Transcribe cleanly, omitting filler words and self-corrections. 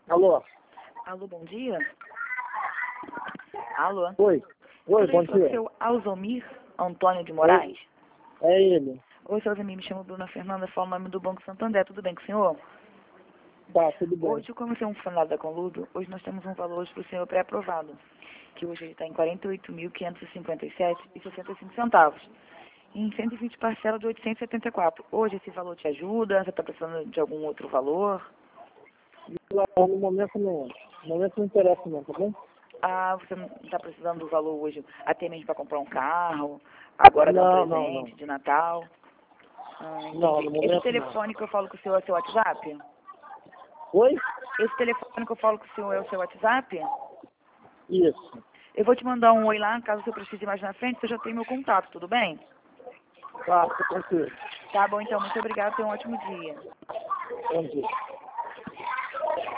Alô? Alô, bom dia? Alô? Oi, bom dia. Seu Alzomir Antônio de Moraes? É ele. Oi, seu Alzomir, me chamo Bruna Fernanda, falo o nome do Banco Santander, tudo bem com o senhor? Tá, tudo bem. Hoje, como você é um funcionário da Conludo, hoje nós temos um valor hoje para o senhor pré-aprovado, que hoje ele está em R$ 48.557,65. Em 120 parcelas de 874. Hoje esse valor te ajuda? Você está precisando de algum outro valor? Não, no momento não. No momento não interessa não, tá bom? Ah, você não está precisando do valor hoje até mesmo para comprar um carro, agora dar um presente de Natal? Entendi. Não, no momento Esse telefone que eu falo com o senhor é o seu WhatsApp? Oi? Esse telefone que eu falo com o senhor é o seu WhatsApp? Isso. Eu vou te mandar um oi lá, caso você precise mais na frente, você já tem meu contato, tudo bem? Tá, tô tranquilo. Tá bom, então, muito obrigada, tenha um ótimo dia. Bom dia.